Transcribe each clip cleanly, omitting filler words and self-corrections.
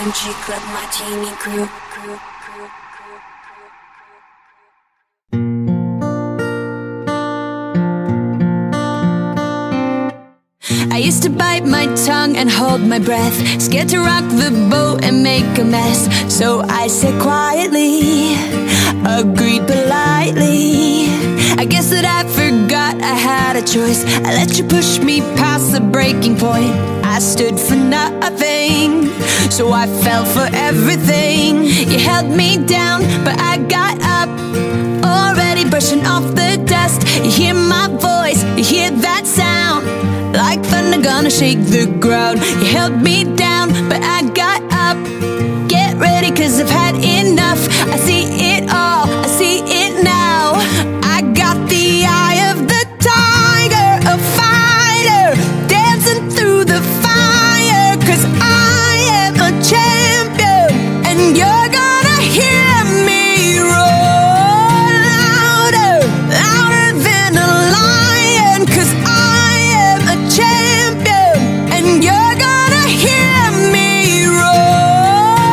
MG Club Martini Crew. I used to bite my tongue and hold my breath, scared to rock the boat and make a mess. So I said quietly, agreed politely. I guess that I forgot I had a choice. I let you push me past the breaking point. I stood for nothing, so I fell for everything. You held me down, but I got up, already brushing off the dust. You hear my voice, you hear that sound, like thunder gonna shake the ground. You held me down, but I got up. Get ready, cause I've had enough. I see it all, I see it now. I got the eye of the tiger, a fighter, dancing through the fire. Cause I am a champion, and you're gonna hear me roar louder, louder than a lion. Cause I am a champion, and you're gonna hear me roar.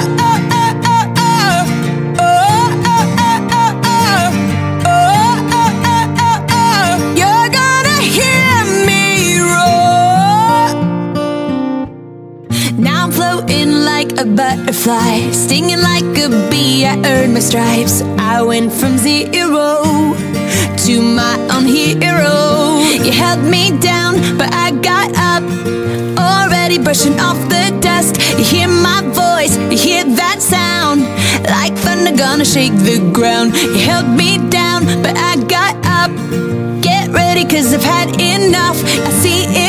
You're gonna hear me roar. Now I'm floating like a butterfly, stinging like a bee. I earned my stripes. I went from zero to my own hero. You held me down, but I got up, already brushing off the dust. You hear my voice, you hear that sound, like thunder gonna shake the ground. You held me down, but I got up. Get ready, cause I've had enough. I see it